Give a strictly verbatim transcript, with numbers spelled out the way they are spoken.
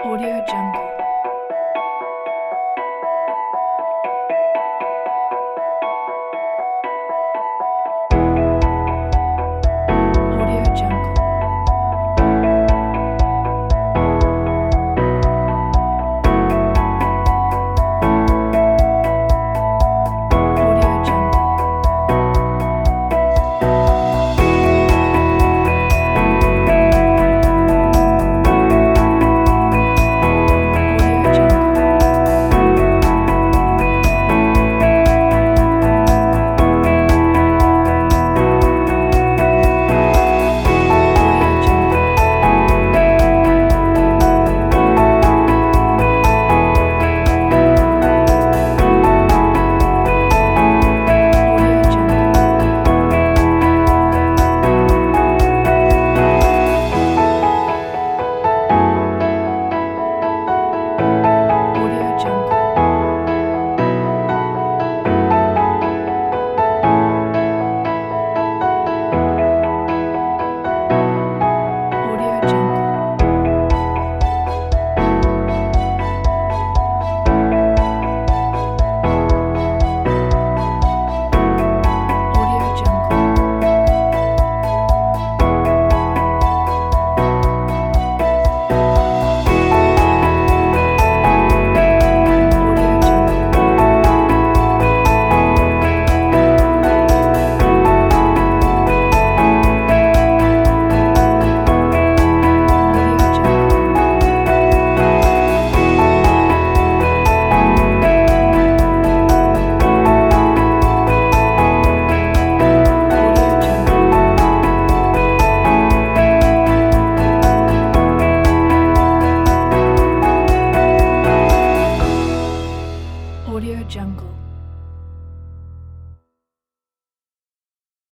Audio Jungle. Audio Jungle. Audio Jungle. Audio Jungle. Audio Jungle. Audio Jungle. Audio Jungle. Audio Jungle. Audio Jungle. Audio Jungle. Audio Jungle. Audio Jungle. Audio Jungle.